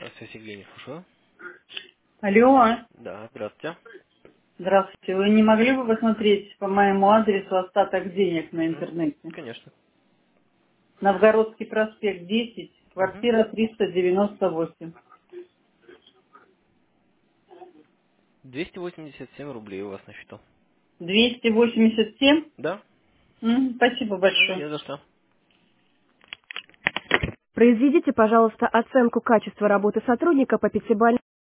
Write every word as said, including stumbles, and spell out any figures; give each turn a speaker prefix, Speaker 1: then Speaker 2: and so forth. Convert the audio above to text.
Speaker 1: Связь Евгений, слушаю.
Speaker 2: Алло,
Speaker 1: Да, здравствуйте.
Speaker 2: здравствуйте. Вы не могли бы посмотреть по моему адресу остаток денег на
Speaker 1: М,
Speaker 2: интернете?
Speaker 1: Конечно.
Speaker 2: Новгородский проспект десять,
Speaker 1: Мгм.
Speaker 2: квартира триста девяносто восемь.
Speaker 1: двести восемьдесят семь рублей у вас на счету.
Speaker 2: двести восемьдесят семь?
Speaker 1: Да?
Speaker 2: М, Спасибо
Speaker 1: М,
Speaker 2: большое.
Speaker 1: Не за что.
Speaker 2: Произведите, пожалуйста, оценку качества работы сотрудника по пятибалльной